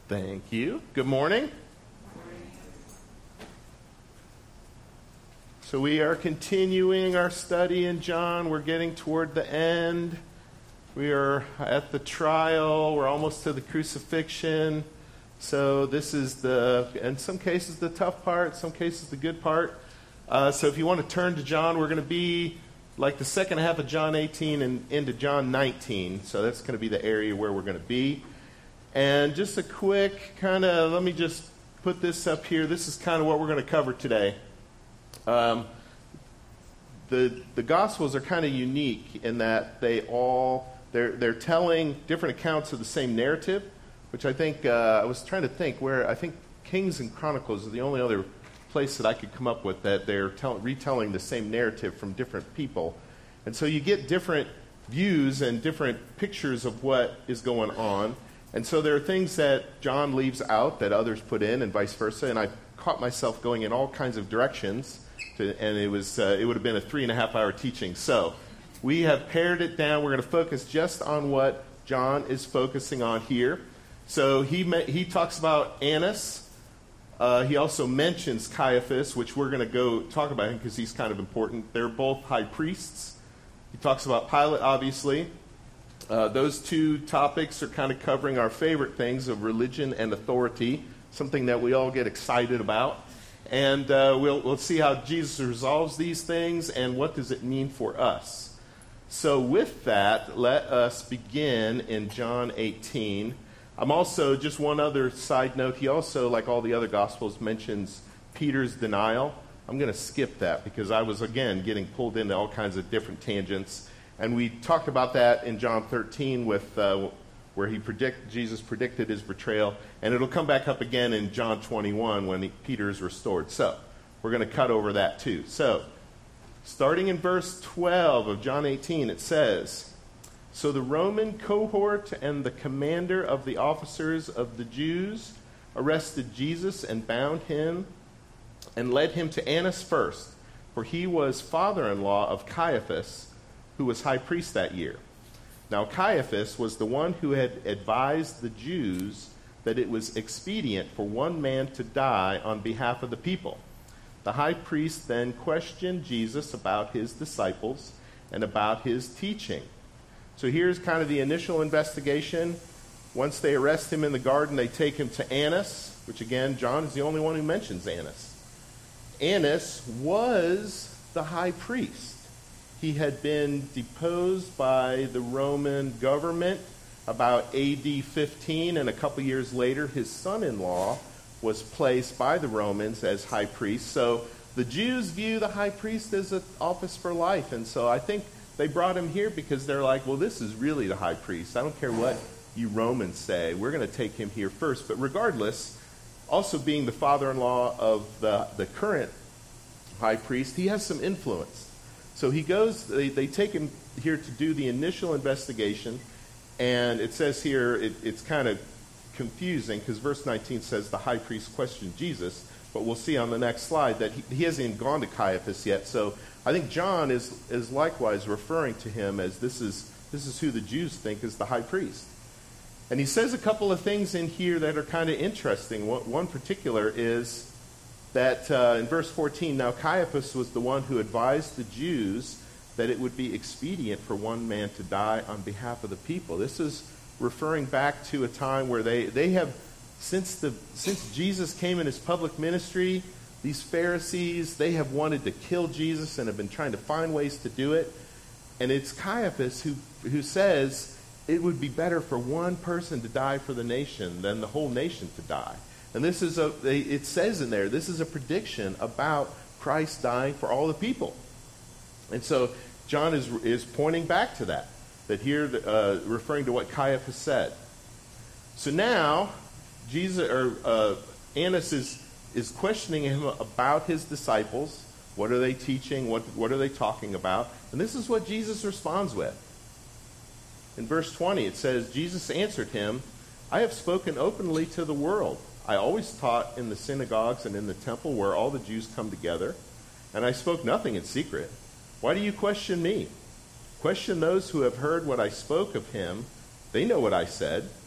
Thank you. Good morning. So we are continuing our study in John. We're getting toward the end. We are at the trial. We're almost to the crucifixion. So this is in some cases, the tough part, some cases, the good part. So if you want to turn to John, we're going to be like the second half of John 18 and into John 19. So that's going to be the area where we're going to be. And just a quick let me just put this up here. This is kind of what we're going to cover today. The Gospels are kind of unique in that they're telling different accounts of the same narrative, which I think, I was trying to think where, I think Kings and Chronicles is the only other place that I could come up with that they're retelling the same narrative from different people. And so you get different views and different pictures of what is going on. And so there are things that John leaves out that others put in and vice versa. And I caught myself going in all kinds of directions. And it would have been a 3.5-hour teaching. So we have pared it down. We're going to focus just on what John is focusing on here. So he talks about Annas. He also mentions Caiaphas, which we're going to go talk about him because he's kind of important. They're both high priests. He talks about Pilate, obviously. Those two topics are kind of covering our favorite things of religion and authority, something that we all get excited about. And we'll see how Jesus resolves these things and what does it mean for us. So with that, let us begin in John 18. I'm also, just one other side note, he also, like all the other Gospels, mentions Peter's denial. I'm going to skip that because I was, again, getting pulled into all kinds of different tangents. And we talked about that in John 13 with where Jesus predicted his betrayal. And it'll come back up again in John 21 when Peter is restored. So we're going to cut over that too. So starting in verse 12 of John 18, it says, "So the Roman cohort and the commander of the officers of the Jews arrested Jesus and bound him and led him to Annas first, for he was father-in-law of Caiaphas, who was high priest that year. Now Caiaphas was the one who had advised the Jews that it was expedient for one man to die on behalf of the people. The high priest then questioned Jesus about his disciples and about his teaching." So here's kind of the initial investigation. Once they arrest him in the garden, they take him to Annas, which again, John is the only one who mentions Annas. Annas was the high priest. He had been deposed by the Roman government about AD 15, and a couple years later, his son-in-law was placed by the Romans as high priest. So the Jews view the high priest as an office for life, and so I think they brought him here because they're like, well, this is really the high priest. I don't care what you Romans say. We're going to take him here first. But regardless, also being the father-in-law of the current high priest, he has some influence. So he goes, they take him here to do the initial investigation, and it says here, it's kind of confusing because verse 19 says the high priest questioned Jesus, but we'll see on the next slide that he hasn't even gone to Caiaphas yet. So I think John is likewise referring to him as this is who the Jews think is the high priest. And he says a couple of things in here that are kind of interesting. One particular is that in verse 14, now Caiaphas was the one who advised the Jews that it would be expedient for one man to die on behalf of the people. This is referring back to a time where they have, since Jesus came in his public ministry, these Pharisees, they have wanted to kill Jesus and have been trying to find ways to do it. And it's Caiaphas who says it would be better for one person to die for the nation than the whole nation to die. And this is it says in there, this is a prediction about Christ dying for all the people. And so John is pointing back to that here, referring to what Caiaphas said. So now, Annas is questioning him about his disciples. What are they teaching? What are they talking about? And this is what Jesus responds with. In verse 20, it says, Jesus answered him, "I have spoken openly to the world. I always taught in the synagogues and in the temple where all the Jews come together, and I spoke nothing in secret. Why do you question me? Question those who have heard what I spoke of him. They know what I said.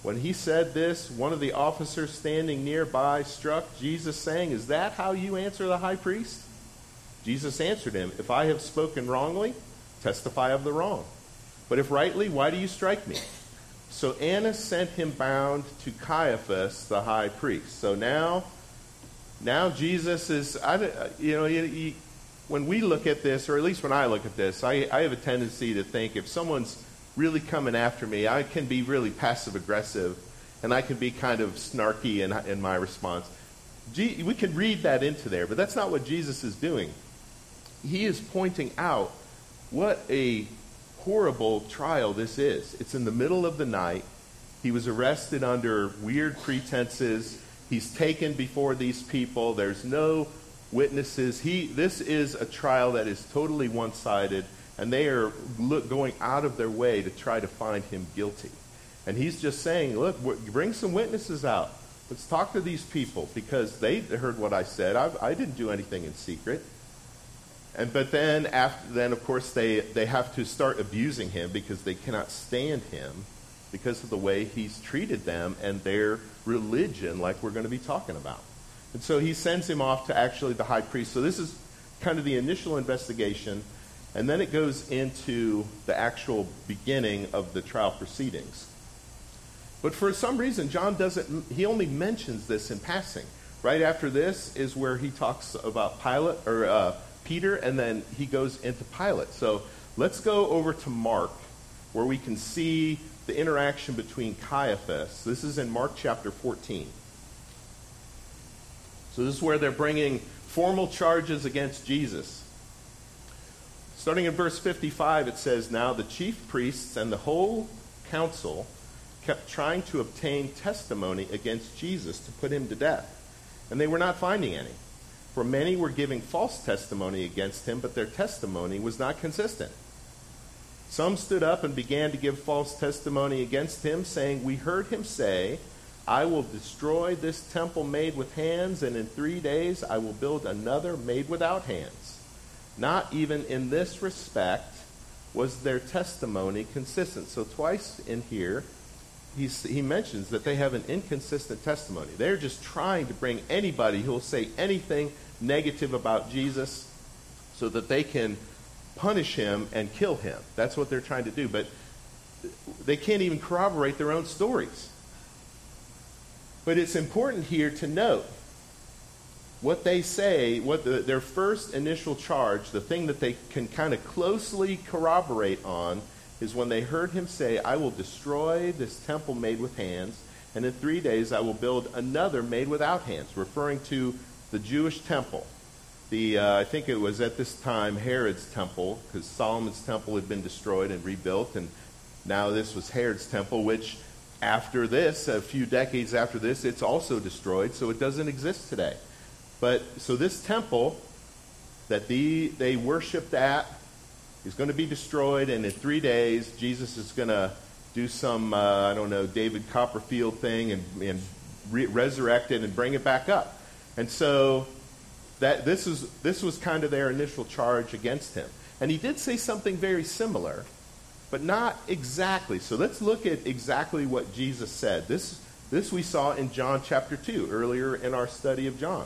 When he said this, one of the officers standing nearby struck Jesus, saying, "Is that how you answer the high priest?" Jesus answered him, "If I have spoken wrongly, testify of the wrong. But if rightly, why do you strike me?" So Annas sent him bound to Caiaphas, the high priest. So now Jesus is, when we look at this, or at least when I look at this, I have a tendency to think if someone's really coming after me, I can be really passive-aggressive, and I can be kind of snarky in my response. We can read that into there, but that's not what Jesus is doing. He is pointing out what a horrible trial this is. It's in the middle of the night. He was arrested under weird pretenses. He's taken before these people. There's no witnesses. This is a trial that is totally one-sided, and they are going out of their way to try to find him guilty. And he's just saying, look, bring some witnesses out. Let's talk to these people, because they heard what I said. I didn't do anything in secret. But then, of course, they have to start abusing him because they cannot stand him because of the way he's treated them and their religion, like we're going to be talking about. And so he sends him off to actually the high priest. So this is kind of the initial investigation, and then it goes into the actual beginning of the trial proceedings. But for some reason, John he only mentions this in passing. Right after this is where he talks about Peter, and then he goes into Pilate. So let's go over to Mark, where we can see the interaction between Caiaphas. This is in Mark chapter 14. So this is where they're bringing formal charges against Jesus. Starting in verse 55, it says, "Now the chief priests and the whole council kept trying to obtain testimony against Jesus to put him to death, and they were not finding any. For many were giving false testimony against him, but their testimony was not consistent. Some stood up and began to give false testimony against him, saying, 'We heard him say, I will destroy this temple made with hands, and in 3 days I will build another made without hands.' Not even in this respect was their testimony consistent." So twice in here, he mentions that they have an inconsistent testimony. They're just trying to bring anybody who will say anything negative about Jesus so that they can punish him and kill him. That's what they're trying to do. But they can't even corroborate their own stories. But it's important here to note what they say, their first initial charge, the thing that they can kind of closely corroborate on, is when they heard him say, "I will destroy this temple made with hands, and in 3 days I will build another made without hands," referring to the Jewish temple. I think it was at this time Herod's temple, because Solomon's temple had been destroyed and rebuilt, and now this was Herod's temple, which after this, a few decades after this, it's also destroyed, so it doesn't exist today. So this temple that they worshipped at is going to be destroyed, and in 3 days, Jesus is going to do some, David Copperfield thing and resurrect it and bring it back up. And so this was kind of their initial charge against him. And he did say something very similar, but not exactly. So let's look at exactly what Jesus said. This we saw in John chapter 2, earlier in our study of John.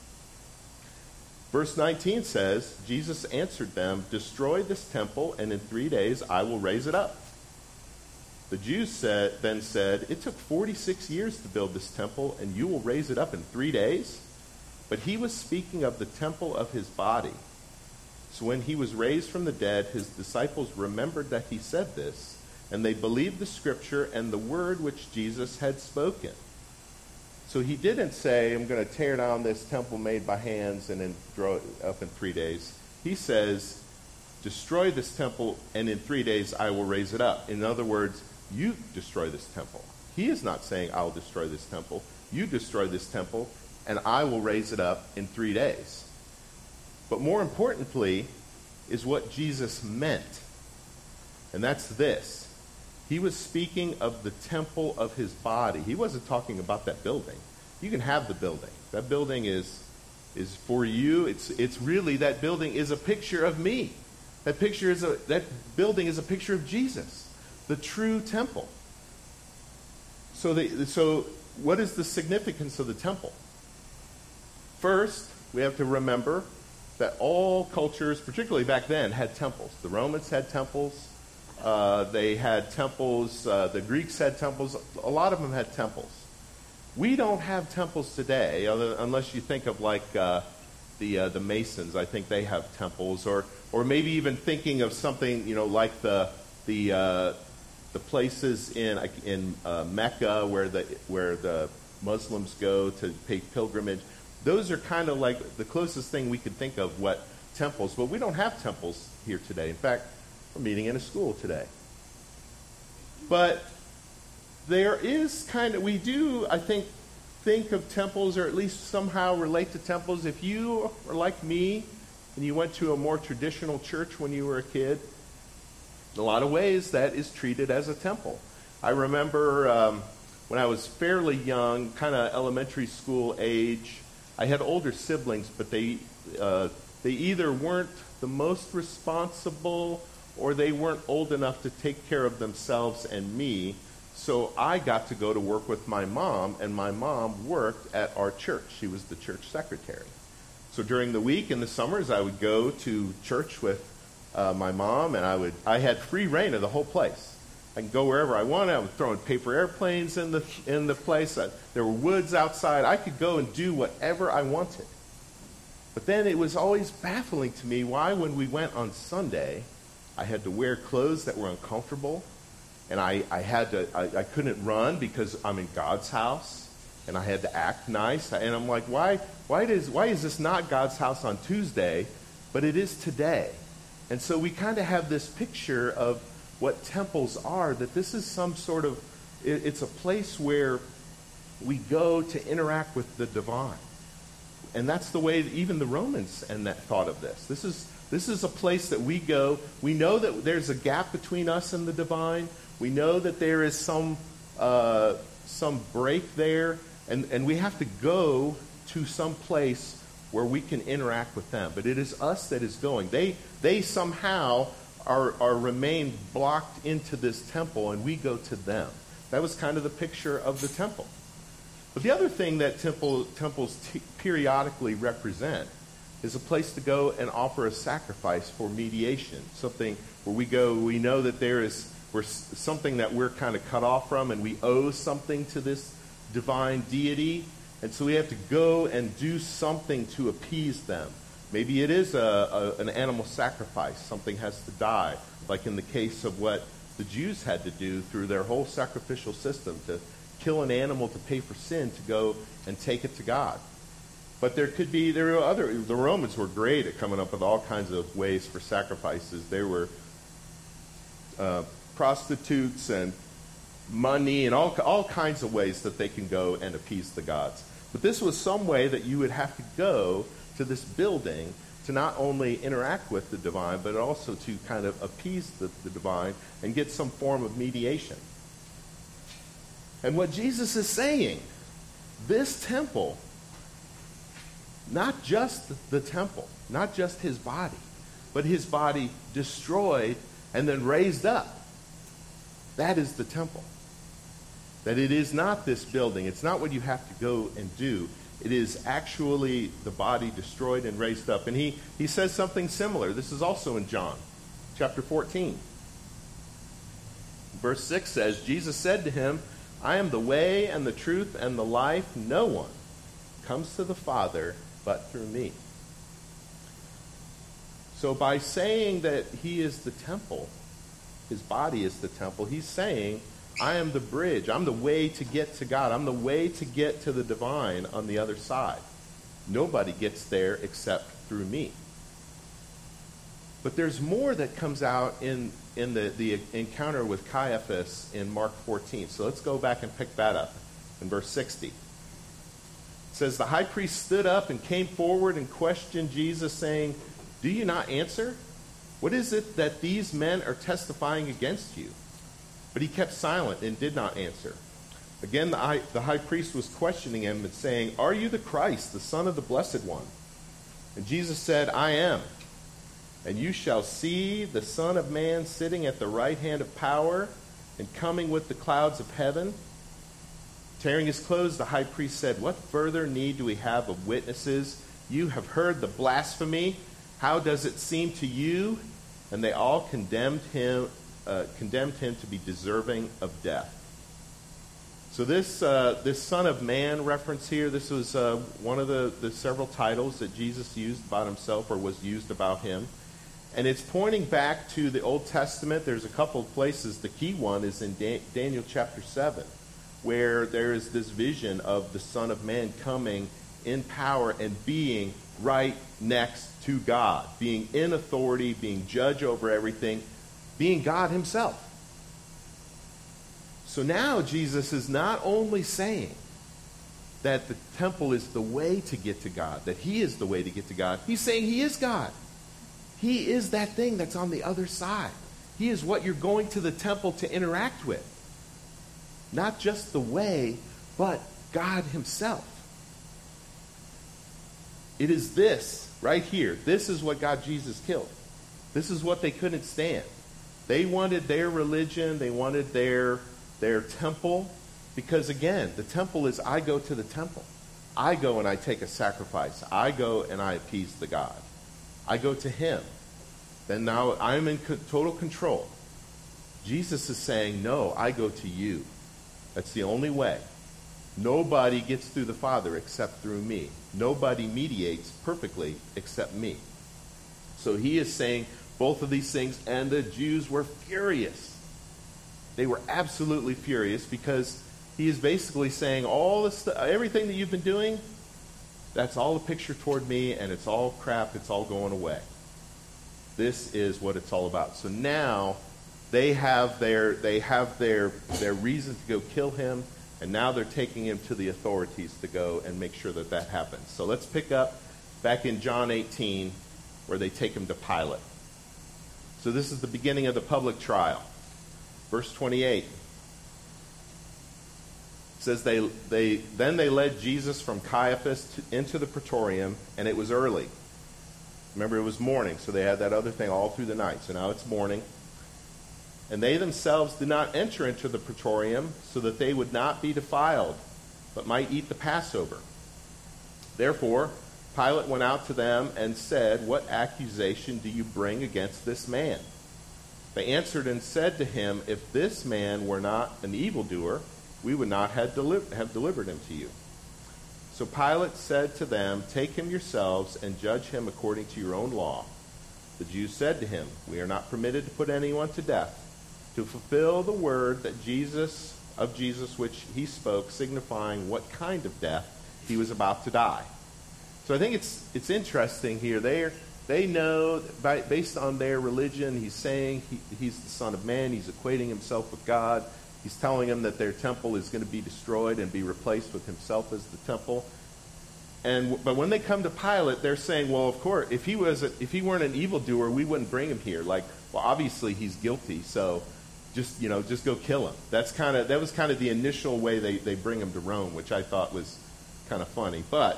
Verse 19 says, Jesus answered them, "Destroy this temple, and in 3 days I will raise it up." The Jews then said, "It took 46 years to build this temple, and you will raise it up in 3 days?" But he was speaking of the temple of his body. So when he was raised from the dead, his disciples remembered that he said this, and they believed the scripture and the word which Jesus had spoken. So he didn't say, "I'm going to tear down this temple made by hands and then throw it up in 3 days." He says, "Destroy this temple, and in 3 days I will raise it up." In other words, you destroy this temple. He is not saying, "I'll destroy this temple." You destroy this temple, and I will raise it up in 3 days. But more importantly is what Jesus meant. And that's this. He was speaking of the temple of his body. He wasn't talking about that building. You can have the building. That building is for you. It's really, that building is a picture of me. That building is a picture of Jesus, the true temple. So what is the significance of the temple? First, we have to remember that all cultures, particularly back then, had temples. The Romans had temples. They had temples. The Greeks had temples. A lot of them had temples. We don't have temples today, unless you think of like the Masons. I think they have temples, or maybe even thinking of something like the places in Mecca where the Muslims go to pay pilgrimage. Those are kind of like the closest thing we could think of what temples. But we don't have temples here today. In fact, we're meeting in a school today. But there is we do, I think of temples, or at least somehow relate to temples. If you are like me and you went to a more traditional church when you were a kid, in a lot of ways that is treated as a temple. I remember when I was fairly young, kind of elementary school age, I had older siblings, but they either weren't the most responsible or they weren't old enough to take care of themselves and me. So I got to go to work with my mom, and my mom worked at our church. She was the church secretary. So during the week in the summers, I would go to church with my mom, and I had free reign of the whole place. I could go wherever I wanted. I was throwing paper airplanes in the place. There were woods outside. I could go and do whatever I wanted. But then it was always baffling to me why, when we went on Sunday, I had to wear clothes that were uncomfortable, and I couldn't run because I'm in God's house, and I had to act nice. And I'm like, why is this not God's house on Tuesday, but it is today? And so we kind of have this picture of what temples are, that this is some sort of, it's a place where we go to interact with the divine. And that's the way even the Romans thought of this. This is a place that we go. We know that there's a gap between us and the divine. We know that there is some break there, and we have to go to some place where we can interact with them. But it is us that is going. They somehow remain blocked into this temple, and we go to them. That was kind of the picture of the temple. But the other thing that temples periodically represent is a place to go and offer a sacrifice for mediation, something where we know that we're something that we're kind of cut off from, and we owe something to this divine deity, and so we have to go and do something to appease them. Maybe it is an animal sacrifice. Something has to die, like in the case of what the Jews had to do through their whole sacrificial system, to kill an animal to pay for sin, to go and take it to God. But the Romans were great at coming up with all kinds of ways for sacrifices. There were prostitutes and money and all kinds of ways that they can go and appease the gods. But this was some way that you would have to go to this building to not only interact with the divine, but also to kind of appease the divine and get some form of mediation. And what Jesus is saying, this temple, not just the temple, not just his body, but his body destroyed and then raised up, that is the temple. That it is not this building. It's not what you have to go and do. It is actually the body destroyed and raised up. And he says something similar. This is also in John chapter 14. Verse 6 says, Jesus said to him, I am the way and the truth and the life. No one comes to the Father but through me. So by saying that he is the temple, his body is the temple, he's saying, I am the bridge. I'm the way to get to God. I'm the way to get to the divine on the other side. Nobody gets there except through me. But there's more that comes out in the encounter with Caiaphas in Mark 14. So let's go back and pick that up in verse 60. It says, the high priest stood up and came forward and questioned Jesus, saying, do you not answer? What is it that these men are testifying against you? But he kept silent and did not answer. Again, the high priest was questioning him and saying, are you the Christ, the Son of the Blessed One? And Jesus said, I am. And you shall see the Son of Man sitting at the right hand of power and coming with the clouds of heaven. Tearing his clothes, the high priest said, "What further need do we have of witnesses? You have heard the blasphemy. How does it seem to you?" And they all condemned him to be deserving of death. So this Son of Man reference here, this was one of the several titles that Jesus used about himself, or was used about him. And it's pointing back to the Old Testament. There's a couple of places. The key one is in Daniel chapter 7, where there is this vision of the Son of Man coming in power and being right next to God, being in authority, being judge over everything, being God himself. So now Jesus is not only saying that the temple is the way to get to God, that he is the way to get to God. He's saying he is God. He is that thing that's on the other side. He is what you're going to the temple to interact with. Not just the way, but God himself. It is this right here. This is what God Jesus killed. This is what they couldn't stand. They wanted their religion. They wanted their temple. Because again, the temple is, I go to the temple. I go and I take a sacrifice. I go and I appease the God. I go to him. Then now I'm in total control. Jesus is saying, no, I go to you. That's the only way. Nobody gets through the Father except through me. Nobody mediates perfectly except me. So he is saying both of these things, and the Jews were furious. They were absolutely furious because he is basically saying all this, everything that you've been doing, that's all a picture toward me, and it's all crap. It's all going away. This is what it's all about. So now they have their reason to go kill him, and now they're taking him to the authorities to go and make sure that that happens. So let's pick up back in John 18, where they take him to Pilate. So this is the beginning of the public trial. Verse 28 says then they led Jesus from Caiaphas into the praetorium, and it was early. Remember, it was morning, so they had that other thing all through the night. So now it's morning. And they themselves did not enter into the praetorium, so that they would not be defiled, but might eat the Passover. Therefore, Pilate went out to them and said, "What accusation do you bring against this man?" They answered and said to him, "If this man were not an evildoer, we would not have delivered him to you." So Pilate said to them, "Take him yourselves and judge him according to your own law." The Jews said to him, "We are not permitted to put anyone to death, to fulfill the word that Jesus which he spoke, signifying what kind of death he was about to die." So I think it's interesting here. They know, based on their religion, he's saying he's the Son of Man. He's equating himself with God. He's telling them that their temple is going to be destroyed and be replaced with himself as the temple. But when they come to Pilate, they're saying, well, of course, if he weren't an evildoer, we wouldn't bring him here. Like, well, obviously he's guilty, so just go kill him. That was kind of the initial way they bring him to Rome, which I thought was kind of funny. But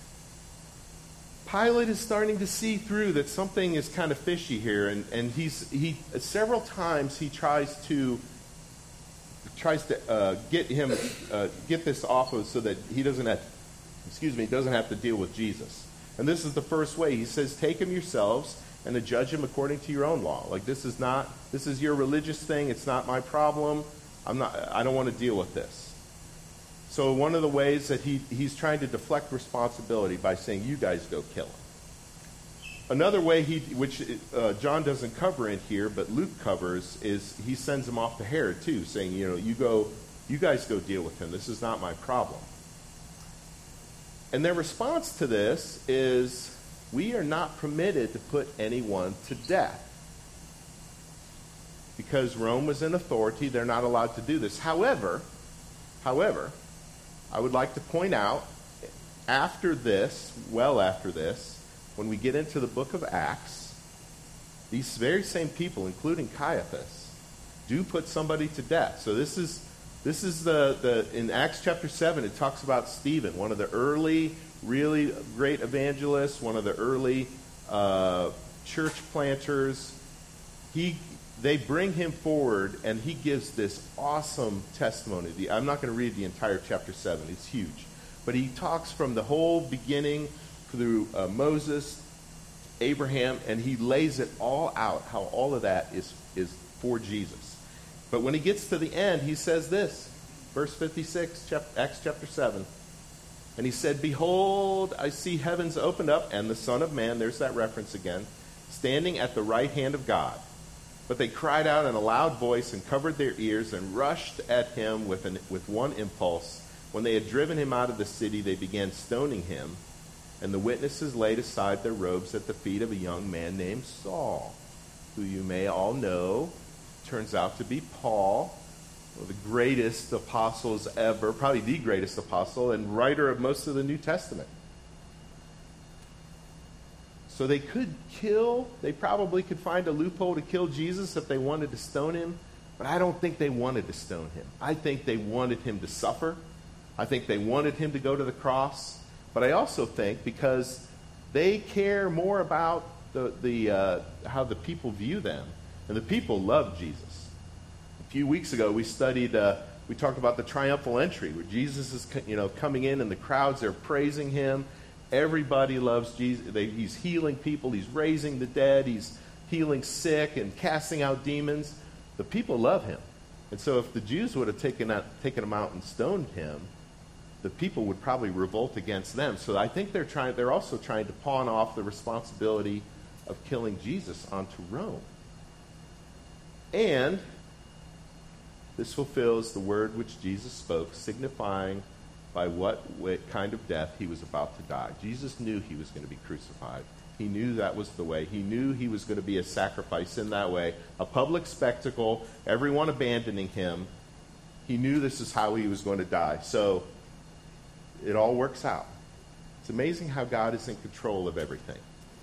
Pilate is starting to see through that something is kind of fishy here, and he several times he tries to get this off of so that he doesn't have to deal with Jesus. And this is the first way. He says, "Take him yourselves and to judge him according to your own law." Like, this is your religious thing. It's not my problem. I don't want to deal with this. So one of the ways that he's trying to deflect responsibility by saying, "You guys go kill him." Another way which John doesn't cover in here, but Luke covers, is he sends him off to Herod too, saying, you guys go deal with him. This is not my problem. And their response to this is, we are not permitted to put anyone to death. Because Rome was in authority, they're not allowed to do this. However, I would like to point out, after this, when we get into the book of Acts, these very same people, including Caiaphas, do put somebody to death. So this is in Acts chapter 7, it talks about Stephen, one of the early, really great evangelists, one of the early church planters. He they bring him forward, and he gives this awesome testimony. I'm not going to read the entire chapter 7. It's huge. But he talks from the whole beginning through Moses, Abraham, and he lays it all out, how all of that is for Jesus. But when he gets to the end, he says this, verse 56, Acts chapter 7. And he said, "Behold, I see heavens opened up, and the Son of Man," there's that reference again, "standing at the right hand of God. But they cried out in a loud voice and covered their ears and rushed at him with one impulse. When they had driven him out of the city, they began stoning him. And the witnesses laid aside their robes at the feet of a young man named Saul, who you may all know turns out to be Paul, one of the greatest apostles ever, probably the greatest apostle and writer of most of the New Testament." So they probably could find a loophole to kill Jesus if they wanted to stone him, but I don't think they wanted to stone him. I think they wanted him to suffer. I think they wanted him to go to the cross. But I also think because they care more about how the people view them, and the people love Jesus. A few weeks ago, we talked about the triumphal entry, where Jesus is coming in, and the crowds are praising him. Everybody loves Jesus. He's healing people. He's raising the dead. He's healing sick and casting out demons. The people love him. And so if the Jews would have taken him out and stoned him, the people would probably revolt against them. So I think they're also trying to pawn off the responsibility of killing Jesus onto Rome. And this fulfills the word which Jesus spoke, signifying by what kind of death he was about to die. Jesus knew he was going to be crucified. He knew that was the way. He knew he was going to be a sacrifice in that way, a public spectacle, everyone abandoning him. He knew this is how he was going to die. So it all works out. It's amazing how God is in control of everything.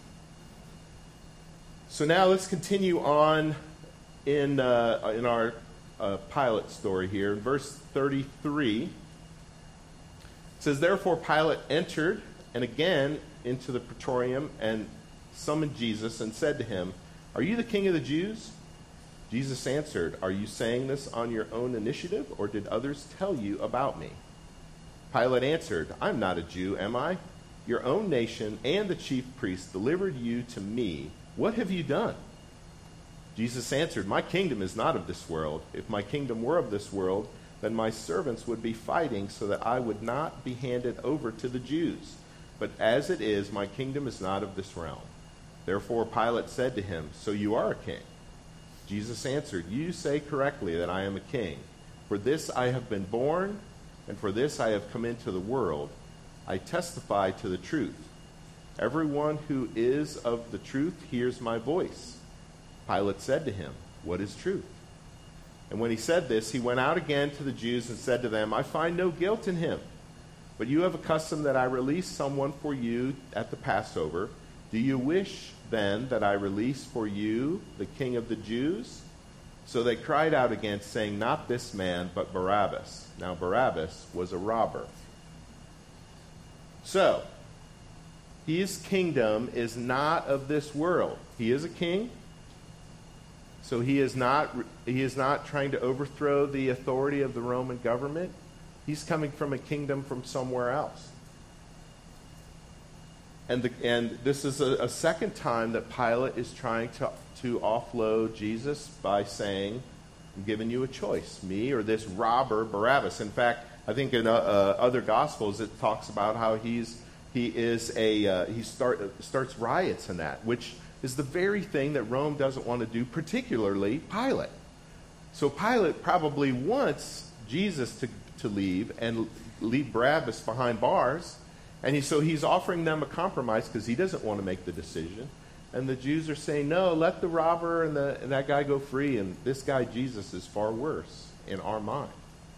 So now let's continue on in our Pilate story here. In verse 33, it says, "Therefore Pilate entered and again into the praetorium and summoned Jesus and said to him, 'Are you the king of the Jews?' Jesus answered, 'Are you saying this on your own initiative, or did others tell you about me?' Pilate answered, 'I'm not a Jew, am I? Your own nation and the chief priests delivered you to me. What have you done?' Jesus answered, 'My kingdom is not of this world. If my kingdom were of this world, then my servants would be fighting so that I would not be handed over to the Jews. But as it is, my kingdom is not of this realm.' Therefore Pilate said to him, 'So you are a king?' Jesus answered, 'You say correctly that I am a king. For this I have been born, and for this I have come into the world. I testify to the truth. Everyone who is of the truth hears my voice.' Pilate said to him, 'What is truth?' And when he said this, he went out again to the Jews and said to them, 'I find no guilt in him. But you have a custom that I release someone for you at the Passover. Do you wish then that I release for you the king of the Jews?' So they cried out again, saying, 'Not this man, but Barabbas.' Now Barabbas was a robber." So, his kingdom is not of this world. He is a king. So he is not trying to overthrow the authority of the Roman government. He's coming from a kingdom from somewhere else. And this is a second time that Pilate is trying to offload Jesus by saying, "I'm giving you a choice, me or this robber Barabbas." In fact, I think in other Gospels it talks about how he starts riots in that, which is the very thing that Rome doesn't want to do, particularly Pilate. So Pilate probably wants Jesus to leave and leave Barabbas behind bars, and so he's offering them a compromise because he doesn't want to make the decision. And the Jews are saying, "No, let the robber and that guy go free, and this guy Jesus is far worse in our mind."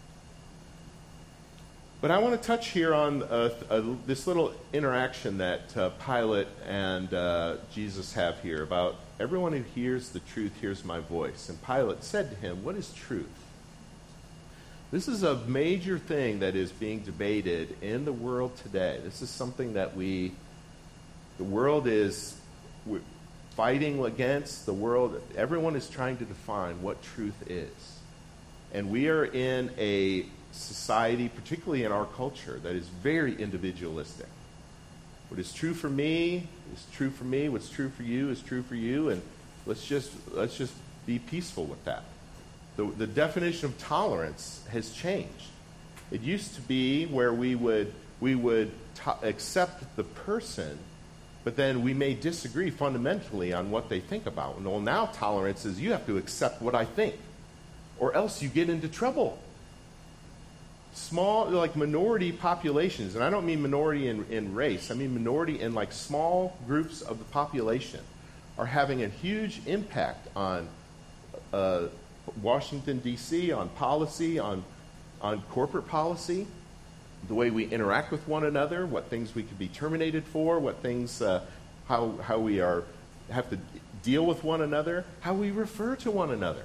But I want to touch here on this little interaction that Pilate and Jesus have here about everyone who hears the truth hears my voice. And Pilate said to him, "What is truth?" This is a major thing that is being debated in the world today. This is something that the world is fighting against the world. Everyone is trying to define what truth is. And we are in a society, particularly in our culture, that is very individualistic. What is true for me is true for me. What's true for you is true for you. And let's just be peaceful with that. The definition of tolerance has changed. It used to be where we would accept the person, but then we may disagree fundamentally on what they think about. Well, now tolerance is you have to accept what I think, or else you get into trouble. Small, like minority populations, and I don't mean minority in race, I mean minority in like small groups of the population are having a huge impact on Washington, D.C., on policy, on corporate policy, the way we interact with one another, what things we could be terminated for, what things, how we have to deal with one another, how we refer to one another.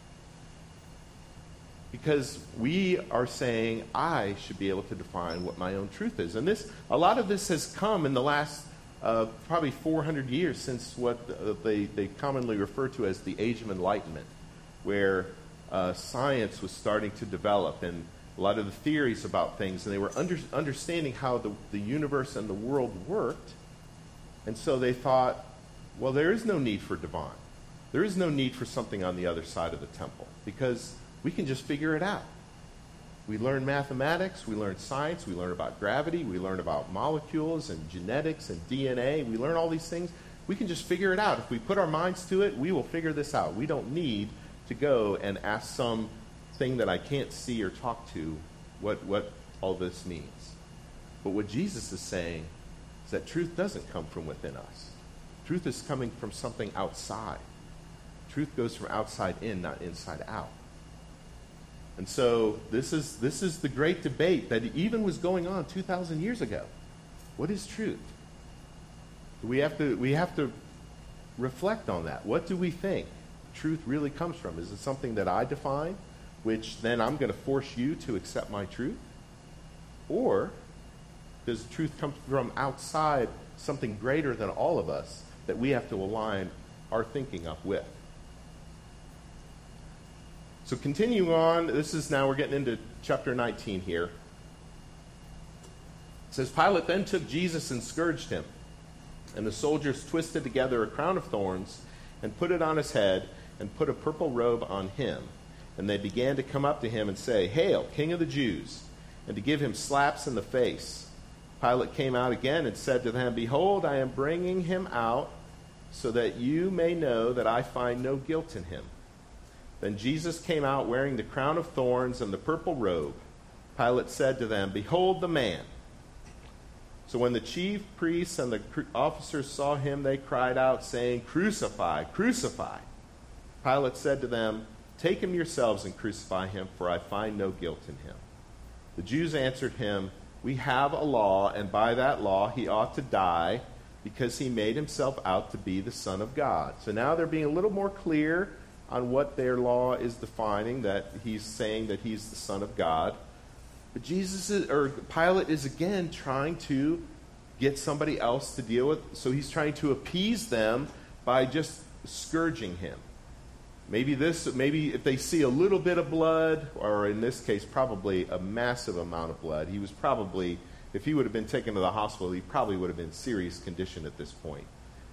Because we are saying, I should be able to define what my own truth is. And a lot of this has come in the last probably 400 years since what they commonly refer to as the Age of Enlightenment, where science was starting to develop and a lot of the theories about things, and they were understanding how the universe and the world worked. And so they thought, well, there is no need for divine. There is no need for something on the other side of the temple, because we can just figure it out. We learn mathematics, we learn science, we learn about gravity, we learn about molecules and genetics and DNA. We learn all these things. We can just figure it out. If we put our minds to it, we will figure this out. We don't need to go and ask some thing that I can't see or talk to what all this means. But what Jesus is saying is that truth doesn't come from within us. Truth is coming from something outside. Truth goes from outside in, not inside out. And so this is the great debate that even was going on 2,000 years ago. What is truth? We have to reflect on that. What do we think truth really comes from? Is it something that I define, which then I'm going to force you to accept my truth? Or does truth come from outside, something greater than all of us that we have to align our thinking up with? So continuing on, we're getting into chapter 19 here. It says, Pilate then took Jesus and scourged him. And the soldiers twisted together a crown of thorns and put it on his head and put a purple robe on him. And they began to come up to him and say, Hail, King of the Jews, and to give him slaps in the face. Pilate came out again and said to them, Behold, I am bringing him out so that you may know that I find no guilt in him. Then Jesus came out wearing the crown of thorns and the purple robe. Pilate said to them, Behold the man. So when the chief priests and the officers saw him, they cried out, saying, Crucify, crucify. Pilate said to them, Take him yourselves and crucify him, for I find no guilt in him. The Jews answered him, We have a law, and by that law he ought to die, because he made himself out to be the Son of God. So now they're being a little more clear on what their law is defining, that he's saying that he's the Son of God. But Pilate is again trying to get somebody else to deal with, so he's trying to appease them by just scourging him. Maybe if they see a little bit of blood, or in this case probably a massive amount of blood, he was probably, if he would have been taken to the hospital, he probably would have been in serious condition at this point.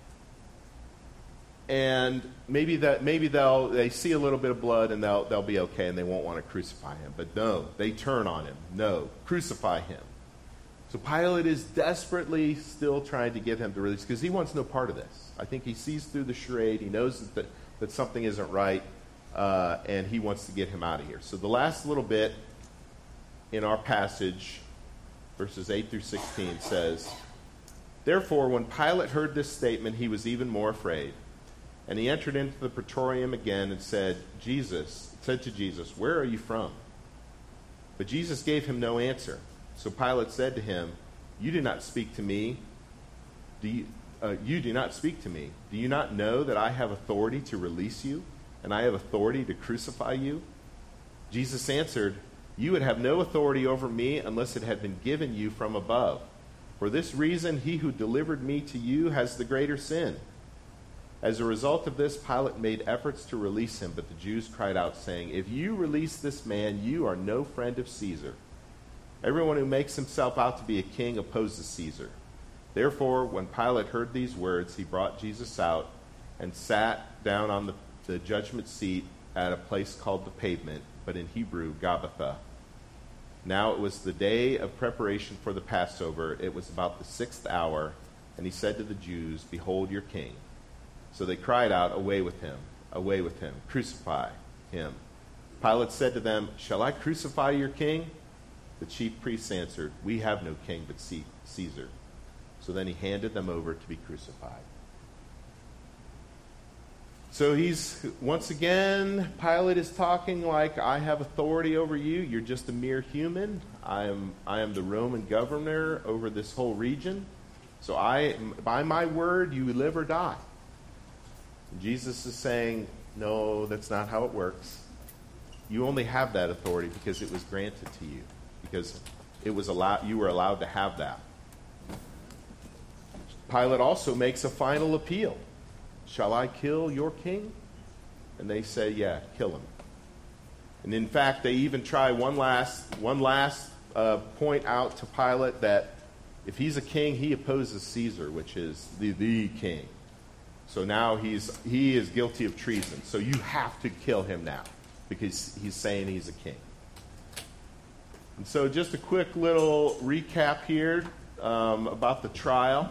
And maybe they see a little bit of blood and they'll be okay and they won't want to crucify him. But no, they turn on him. No, crucify him. So Pilate is desperately still trying to get him to release, because he wants no part of this. I think he sees through the charade. He knows that something isn't right, and he wants to get him out of here. So the last little bit in our passage, verses 8 through 16, says, Therefore, when Pilate heard this statement, he was even more afraid. And he entered into the praetorium again and said to Jesus, Where are you from? But Jesus gave him no answer. So Pilate said to him, You do not speak to me. You do not speak to me. Do you not know that I have authority to release you, and I have authority to crucify you? Jesus answered, You would have no authority over me unless it had been given you from above. For this reason, he who delivered me to you has the greater sin. As a result of this, Pilate made efforts to release him, but the Jews cried out, saying, "If you release this man, you are no friend of Caesar. Everyone who makes himself out to be a king opposes Caesar." Therefore, when Pilate heard these words, he brought Jesus out and sat down on the judgment seat at a place called the Pavement, but in Hebrew, Gabbatha. Now it was the day of preparation for the Passover. It was about the 6th hour, and he said to the Jews, "Behold your king." So they cried out, away with him, crucify him." Pilate said to them, "Shall I crucify your king?" The chief priests answered, "We have no king but Caesar." So then he handed them over to be crucified. So once again, Pilate is talking like, "I have authority over you. You're just a mere human. I am the Roman governor over this whole region. So by my word, you live or die." And Jesus is saying, "No, that's not how it works. You only have that authority because it was granted to you, because you were allowed to have that." Pilate also makes a final appeal. "Shall I kill your king?" And they say, "Yeah, kill him." And in fact, they even try one last point out to Pilate that if he's a king, he opposes Caesar, which is the king. So now he is guilty of treason. So you have to kill him now because he's saying he's a king. And so just a quick little recap here about the trial.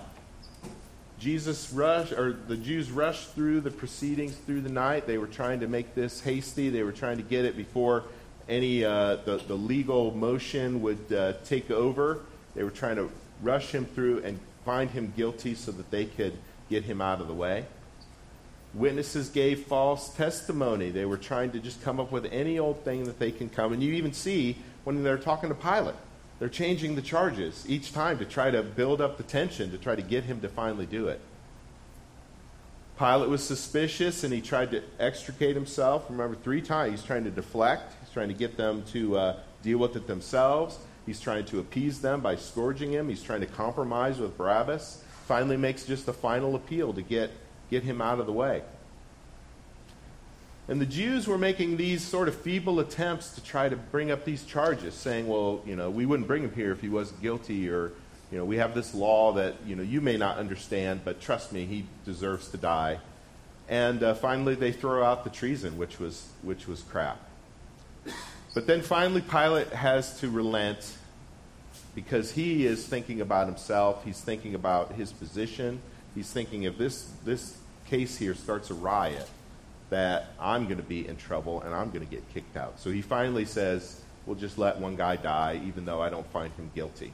The Jews rushed through the proceedings through the night. They were trying to make this hasty. They were trying to get it before any the legal motion would take over. They were trying to rush him through and find him guilty so that they could get him out of the way. Witnesses gave false testimony. They were trying to just come up with any old thing that they can come. And you even see when they're talking to Pilate, they're changing the charges each time to try to build up the tension, to try to get him to finally do it. Pilate was suspicious, and he tried to extricate himself. Remember, 3 times he's trying to deflect. He's trying to get them to deal with it themselves. He's trying to appease them by scourging him. He's trying to compromise with Barabbas. Finally makes just a final appeal to get him out of the way. And the Jews were making these sort of feeble attempts to try to bring up these charges, saying, "Well, we wouldn't bring him here if he wasn't guilty," or, "We have this law that, you may not understand, but trust me, he deserves to die." And finally they throw out the treason, which was crap. But then finally Pilate has to relent because he is thinking about himself. He's thinking about his position. He's thinking, if this case here starts a riot, that I'm going to be in trouble and I'm going to get kicked out. So he finally says, "We'll just let one guy die, even though I don't find him guilty."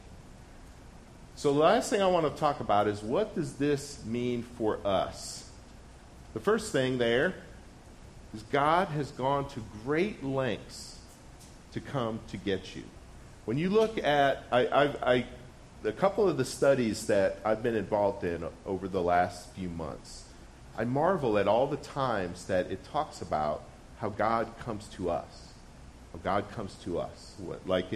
So the last thing I want to talk about is, what does this mean for us? The first thing there is God has gone to great lengths to come to get you. When you look at a couple of the studies that I've been involved in over the last few months, I marvel at all the times that it talks about how God comes to us. How God comes to us. Like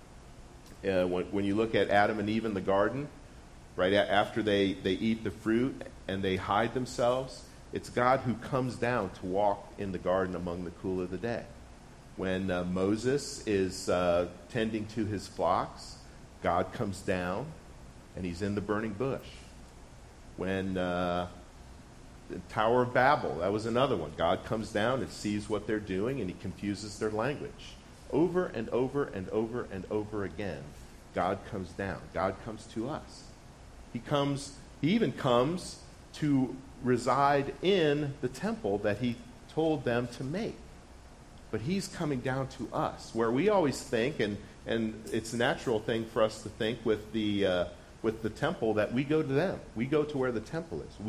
when you look at Adam and Eve in the garden, right after they eat the fruit and they hide themselves, it's God who comes down to walk in the garden among the cool of the day. When Moses is tending to his flocks, God comes down and he's in the burning bush. When the Tower of Babel, that was another one. God comes down and sees what they're doing, and he confuses their language. Over and over and over and over again, God comes down. God comes to us. He even comes to reside in the temple that he told them to make. But he's coming down to us, where we always think, and it's a natural thing for us to think with the temple, that we go to them. We go to where the temple is.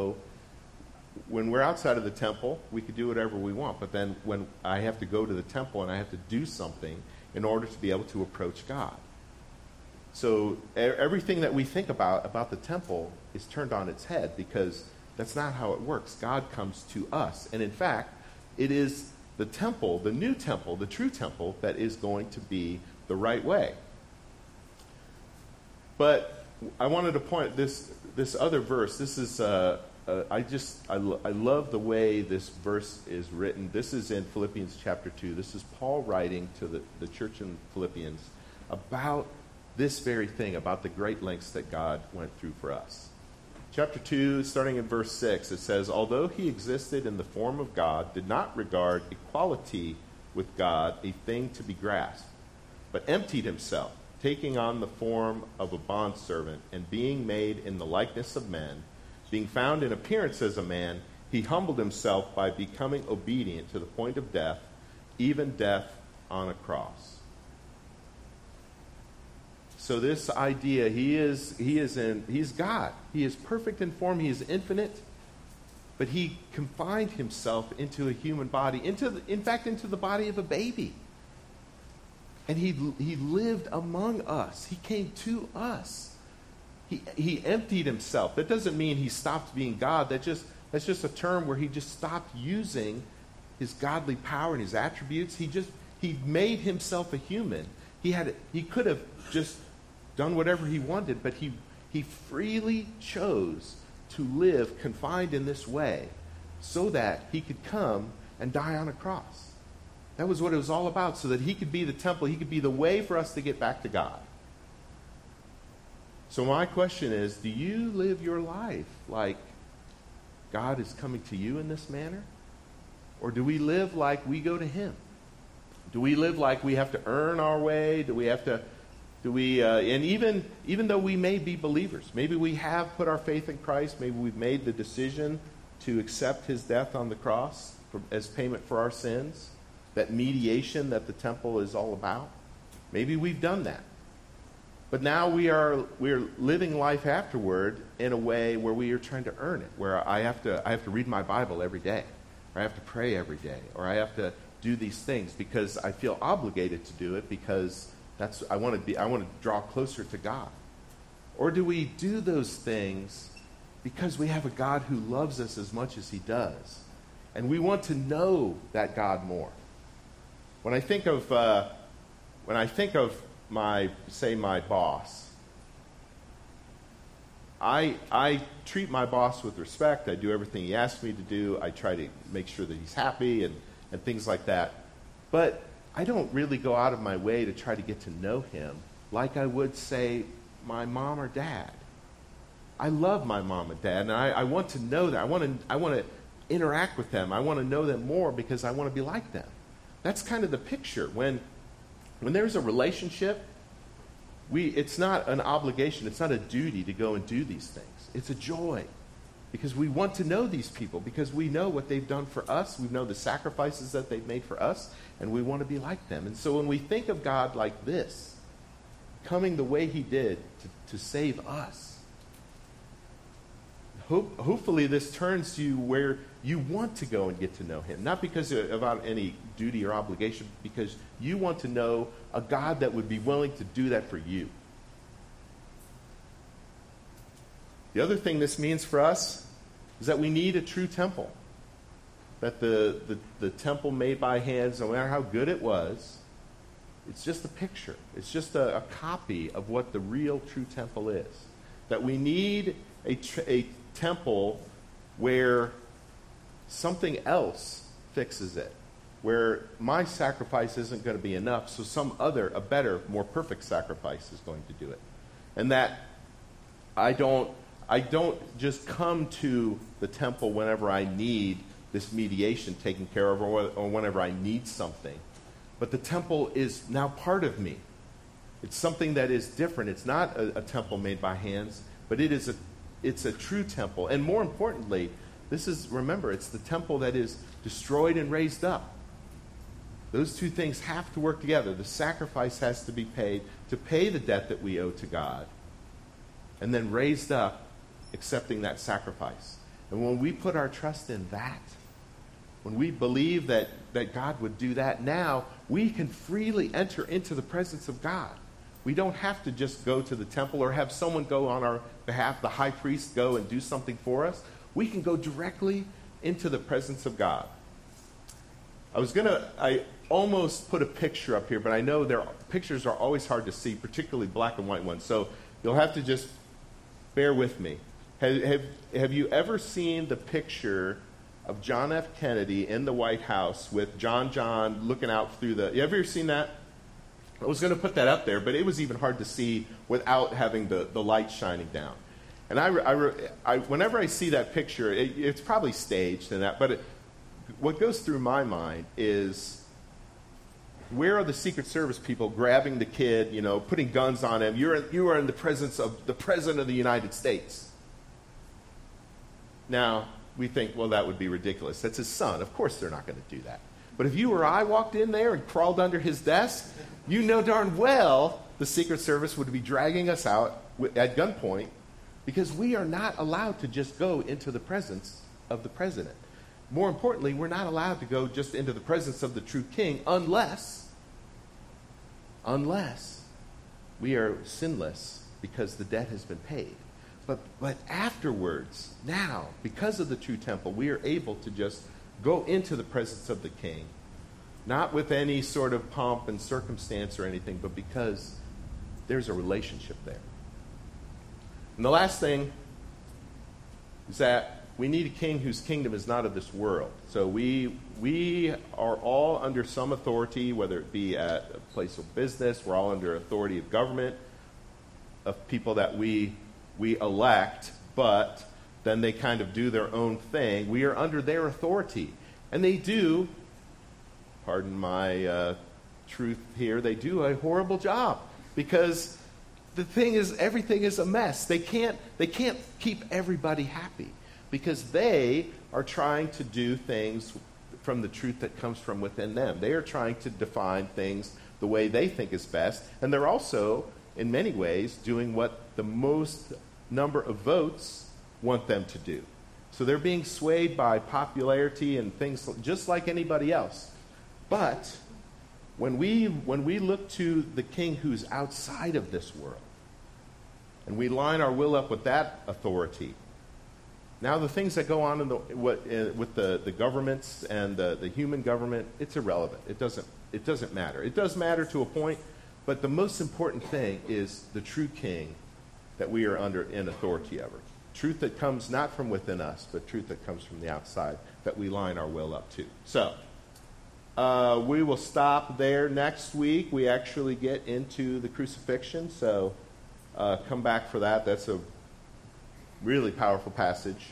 When we're outside of the temple, we could do whatever we want. But then when I have to go to the temple and I have to do something in order to be able to approach God. So everything that we think about the temple is turned on its head, because that's not how it works. God comes to us. And in fact, it is the temple, the new temple, the true temple, that is going to be the right way. But I wanted to point this other verse. This is I love the way this verse is written. This is in Philippians chapter 2. This is Paul writing to the church in Philippians about this very thing, about the great lengths that God went through for us. Chapter 2, starting in verse 6, it says, "Although he existed in the form of God, did not regard equality with God a thing to be grasped, but emptied himself, taking on the form of a bondservant, and being made in the likeness of men, being found in appearance as a man, he humbled himself by becoming obedient to the point of death, even death on a cross." So this idea, he's God. He is perfect in form. He is infinite. But he confined himself into a human body, in fact, into the body of a baby. And he lived among us. He came to us. He emptied himself. That doesn't mean he stopped being God. That's just a term where he just stopped using his godly power and his attributes. He made himself a human. He could have just done whatever he wanted, but he freely chose to live confined in this way so that he could come and die on a cross. That was what it was all about, so that he could be the temple, he could be the way for us to get back to God. So my question is, do you live your life like God is coming to you in this manner? Or do we live like we go to him? Do we live like we have to earn our way? And even though we may be believers, maybe we have put our faith in Christ, maybe we've made the decision to accept his death on the cross as payment for our sins, that mediation that the temple is all about, maybe we've done that. But now we're living life afterward in a way where we are trying to earn it, where I have to read my Bible every day, or I have to pray every day, or I have to do these things because I feel obligated to do it because I want to draw closer to God. Or do we do those things because we have a God who loves us as much as he does, and we want to know that God more? When I think of my boss, I treat my boss with respect. I do everything he asks me to do. I try to make sure that he's happy and things like that. But I don't really go out of my way to try to get to know him like I would, say, my mom or dad. I love my mom and dad, and I want to know that. I want to interact with them. I want to know them more because I want to be like them. That's kind of the picture. When there's a relationship, it's not an obligation. It's not a duty to go and do these things. It's a joy because we want to know these people, because we know what they've done for us. We know the sacrifices that they've made for us, and we want to be like them. And so when we think of God like this, coming the way he did to save us, hopefully this turns you where you want to go and get to know him. Not because about any duty or obligation, because you want to know a God that would be willing to do that for you. The other thing this means for us is that we need a true temple. That the temple made by hands, no matter how good it was, it's just a picture. It's just a copy of what the real true temple is. That we need a temple where something else fixes it. Where my sacrifice isn't going to be enough, so some other, a better, more perfect sacrifice is going to do it. And that I don't just come to the temple whenever I need this mediation taken care of, or whenever I need something. But the temple is now part of me. It's something that is different. It's not a temple made by hands, but it's a true temple. And more importantly, remember, it's the temple that is destroyed and raised up. Those two things have to work together. The sacrifice has to be paid to pay the debt that we owe to God, and then raised up, accepting that sacrifice. And when we put our trust in that, when we believe that God would do that, now we can freely enter into the presence of God. We don't have to just go to the temple or have someone go on our behalf, the high priest go and do something for us. We can go directly into the presence of God. I almost put a picture up here, but I know pictures are always hard to see, particularly black and white ones. So you'll have to just bear with me. Have you ever seen the picture of John F. Kennedy in the White House with John looking out through the... You ever seen that? I was going to put that up there, but it was even hard to see without having the light shining down. And whenever I see that picture, it's probably staged and that, but what goes through my mind is, where are the Secret Service people grabbing the kid, putting guns on him? You are in the presence of the President of the United States. Now, we think, well, that would be ridiculous. That's his son. Of course they're not going to do that. But if you or I walked in there and crawled under his desk, you know darn well the Secret Service would be dragging us out at gunpoint, because we are not allowed to just go into the presence of the president. More importantly, we're not allowed to go just into the presence of the true king unless we are sinless because the debt has been paid. But afterwards, now, because of the true temple, we are able to just go into the presence of the king, not with any sort of pomp and circumstance or anything, but because there's a relationship there. And the last thing is that we need a king whose kingdom is not of this world. So we are all under some authority, whether it be at a place of business, we're all under authority of government, of people that we elect, but then they kind of do their own thing. We are under their authority. And they do, pardon my truth here, they do a horrible job, because the thing is, everything is a mess. They can't keep everybody happy, because they are trying to do things from the truth that comes from within them. They are trying to define things the way they think is best, and they're also, in many ways, doing what the most number of votes want them to do. So they're being swayed by popularity and things just like anybody else. But when we look to the king who's outside of this world, and we line our will up with that authority, now the things that go on with the governments and the human government, it's irrelevant. It doesn't matter. It does matter to a point, but the most important thing is the true king that we are under in authority over. Truth that comes not from within us, but truth that comes from the outside, that we line our will up to. So, we will stop there. Next week, we actually get into the crucifixion, so come back for that. That's a really powerful passage.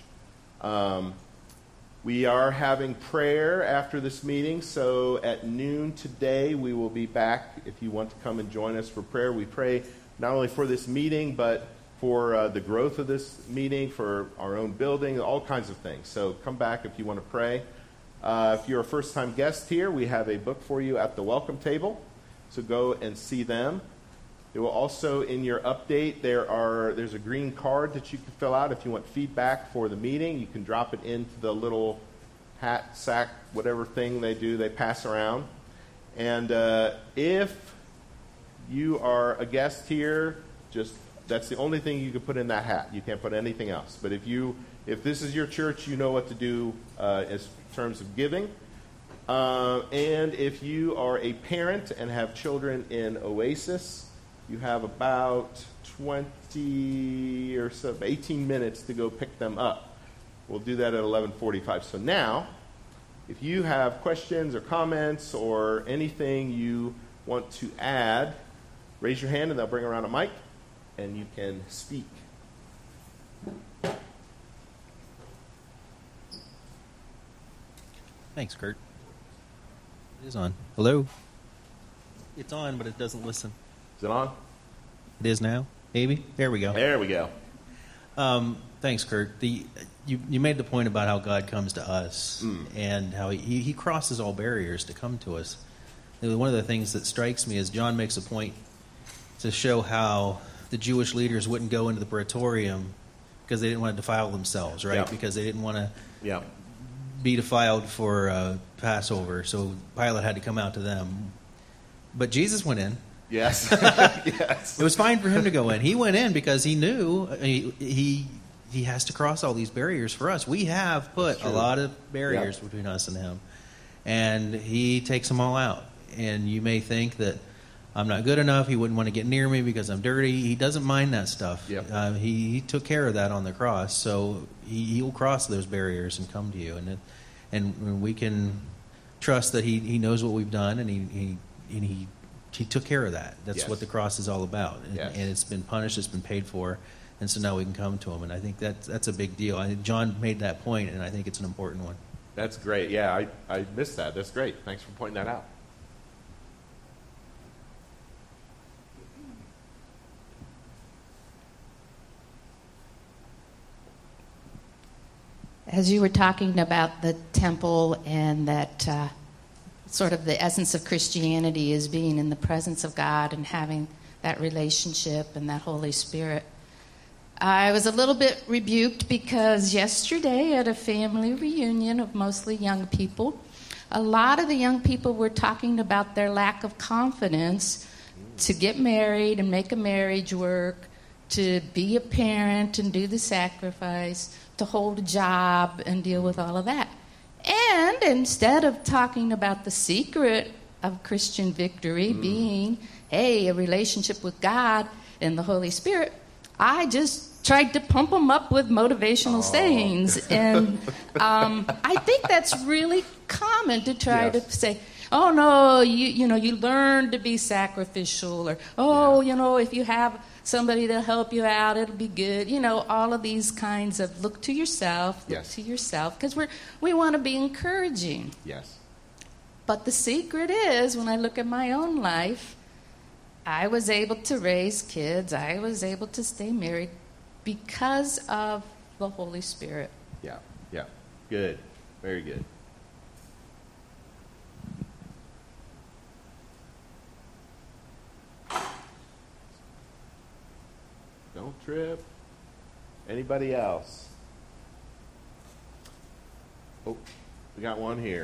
We are having prayer after this meeting, so at noon today we will be back. If you want to come and join us for prayer, we pray not only for this meeting, but for the growth of this meeting, for our own building, all kinds of things. So come back if you want to pray. If you're a first-time guest here, we have a book for you at the welcome table, so go and see them. It will also, in your update, there's a green card that you can fill out if you want feedback for the meeting. You can drop it into the little hat, sack, whatever thing they pass around. And if you are a guest here, that's the only thing you can put in that hat. You can't put anything else. But if this is your church, you know what to do as terms of giving. And if you are a parent and have children in Oasis, you have about 20 or so, 18 minutes to go pick them up. We'll do that at 11:45. So now, if you have questions or comments or anything you want to add, raise your hand and they'll bring around a mic and you can speak. Thanks, Kurt. It is on. Hello? It's on, but it doesn't listen. Is it on? It is now? Maybe? There we go. There we go. Thanks, Kurt. You made the point about how God comes to us and how he crosses all barriers to come to us. And one of the things that strikes me is John makes a point to show how the Jewish leaders wouldn't go into the Praetorium because they didn't want to defile themselves, right? Yeah. Because they didn't want to be defiled for Passover, so Pilate had to come out to them. But Jesus went in. Yes. Yes. It was fine for him to go in. He went in because he knew he has to cross all these barriers for us. We have put a lot of barriers between us and him, and he takes them all out. And you may think that I'm not good enough. He wouldn't want to get near me because I'm dirty. He doesn't mind that stuff. Yep. He took care of that on the cross, so he'll cross those barriers and come to you, and we can trust that he knows what we've done, and he took care of that. That's Yes. what the cross is all about, Yes. and it's been punished, it's been paid for, and so now we can come to him, and I think that's a big deal. I think John made that point, and I think it's an important one. That's great. Yeah, I missed that. That's great. Thanks for pointing that out. As you were talking about the temple and that sort of the essence of Christianity is being in the presence of God and having that relationship and that Holy Spirit, I was a little bit rebuked because yesterday at a family reunion of mostly young people, a lot of the young people were talking about their lack of confidence to get married and make a marriage work, to be a parent and do the sacrifice, to hold a job and deal with all of that. And instead of talking about the secret of Christian victory being, hey, a relationship with God and the Holy Spirit, I just tried to pump them up with motivational sayings. And I think that's really common to try Yes. to say, oh, no, you learn to be sacrificial, or, if you have somebody to help you out, it'll be good. All of these kinds of look to yourself, Yes. because we want to be encouraging. Yes. But the secret is, when I look at my own life, I was able to raise kids. I was able to stay married because of the Holy Spirit. Yeah. Yeah. Good. Very good. Don't trip. Anybody else? Oh, we got one here.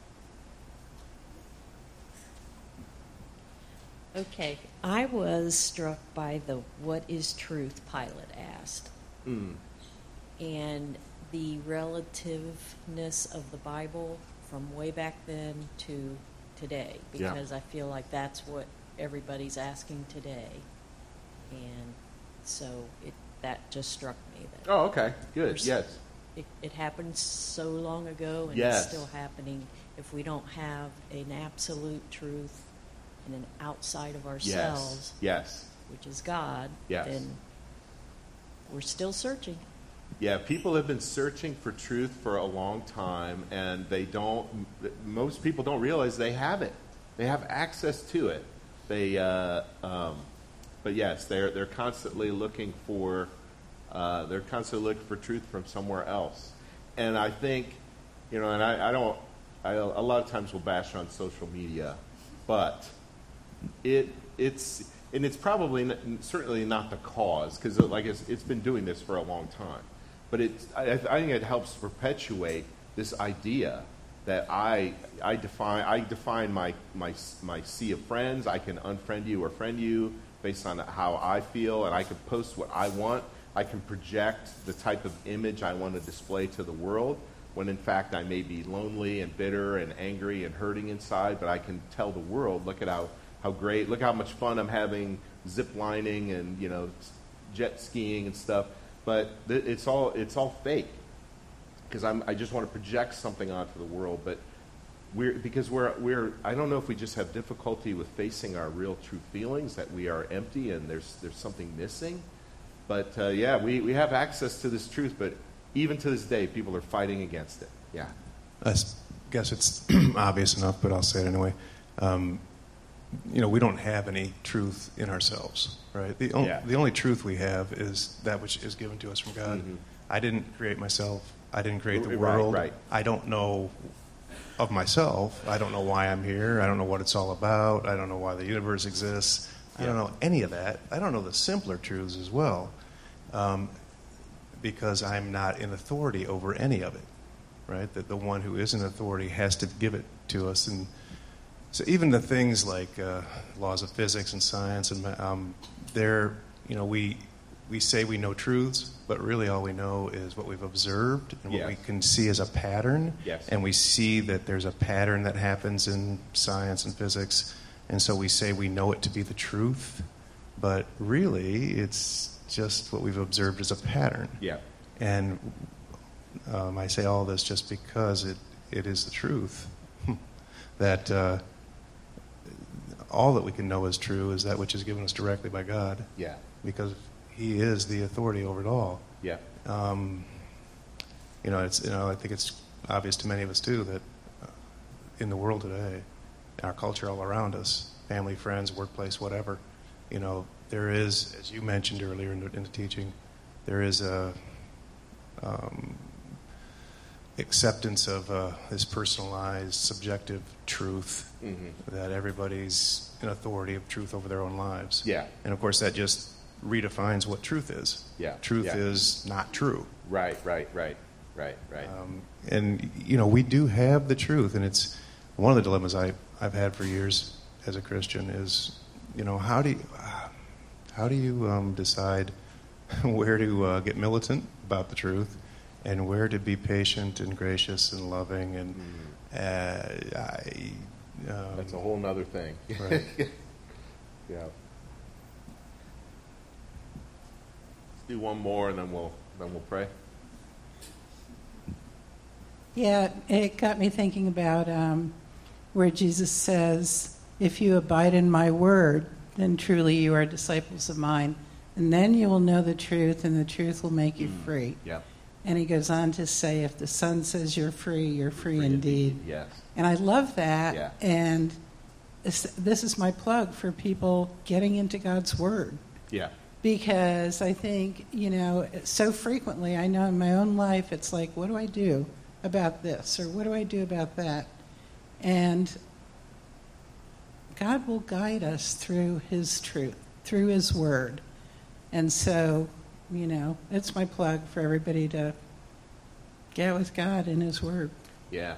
Okay, I was struck by the "What is truth?" Pilate asked, and the relativeness of the Bible from way back then to today, Yeah. because I feel like that's what everybody's asking today, and so that just struck me that Oh, okay. Good. There's- Yes. it happened so long ago, and Yes. it's still happening. If we don't have an absolute truth and an outside of ourselves, Yes. which is God, Yes. then we're still searching. Yeah, people have been searching for truth for a long time, and most people don't realize they have it. They have access to it. But yes, they're constantly looking for truth from somewhere else. And I think, and I a lot of times we'll bash on social media, but it's probably certainly not the cause, because it's been doing this for a long time. But I think it helps perpetuate this idea that I define my sea of friends. I can unfriend you or friend you based on how I feel, and I can post what I want. I can project the type of image I want to display to the world, when in fact I may be lonely and bitter and angry and hurting inside, but I can tell the world, look at how great, look how much fun I'm having zip lining and jet skiing and stuff. But it's all fake, because I just want to project something onto the world. But we're I don't know if we just have difficulty with facing our real true feelings, that we are empty and there's something missing. But we have access to this truth, but even to this day, people are fighting against it. Yeah. I guess it's obvious enough, but I'll say it anyway. We don't have any truth in ourselves, right? The only truth we have is that which is given to us from God. Mm-hmm. I didn't create myself. I didn't create the Right, world. right. I don't know of myself. I don't know why I'm here. I don't know what it's all about. I don't know why the universe exists. I don't know any of that. I don't know the simpler truths as well, because I'm not in authority over any of it, right? That the one who is in authority has to give it to us. And so even the things like laws of physics and science, and we say we know truths, but really all we know is what we've observed and what we can see as a pattern. Yes. And we see that there's a pattern that happens in science and physics, And so we say we know it to be the truth, but really it's just what we've observed as a pattern. Yeah. And I say all this just because it is the truth that all that we can know is true is that which is given us directly by God. Yeah. Because He is the authority over it all. Yeah. I think it's obvious to many of us too that in the world today, our culture all around us, family, friends, workplace, whatever, there is, as you mentioned earlier in the teaching, there is a acceptance of this personalized, subjective truth that everybody's an authority of truth over their own lives. Yeah. And of course, that just redefines what truth is. Yeah. Truth is not true. Right. And we do have the truth, and it's one of the dilemmas I've had for years as a Christian is, how do you decide where to get militant about the truth, and where to be patient and gracious and loving, and that's a whole nother thing. Right. Yeah. Let's do one more, and then we'll pray. Yeah, it got me thinking about where Jesus says, "If you abide in my word, then truly you are disciples of mine, and then you will know the truth, and the truth will make you free." Yeah. And he goes on to say, if the Son says you're free indeed. Yes. And I love that. Yeah. And this is my plug for people getting into God's word. Yeah. Because I think, so frequently, I know in my own life, it's like, what do I do about this? Or what do I do about that? And God will guide us through his truth, through his word. And so, it's my plug for everybody to get with God in his word. Yeah.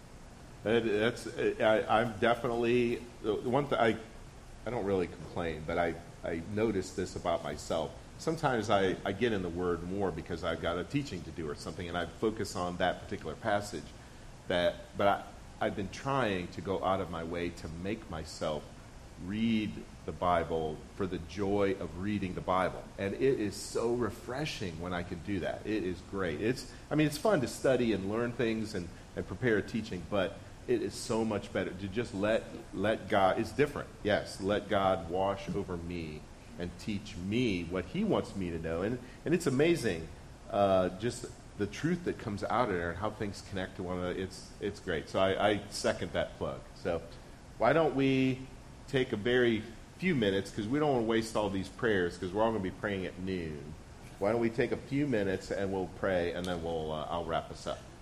I'm definitely, the one thing, I don't really complain, but I notice this about myself. Sometimes I get in the Word more because I've got a teaching to do or something, and I focus on that particular passage. But I've been trying to go out of my way to make myself read the Bible for the joy of reading the Bible. And it is so refreshing when I can do that. It is great. It's fun to study and learn things and prepare a teaching, but it is so much better to just let God, it's different. Yes, let God wash over me and teach me what he wants me to know. And it's amazing, just the truth that comes out of there and how things connect to one another. It's great. So I second that plug. So why don't we take a very few minutes, because we don't want to waste all these prayers, because we're all going to be praying at noon. Why don't we take a few minutes and we'll pray, and then I'll wrap us up.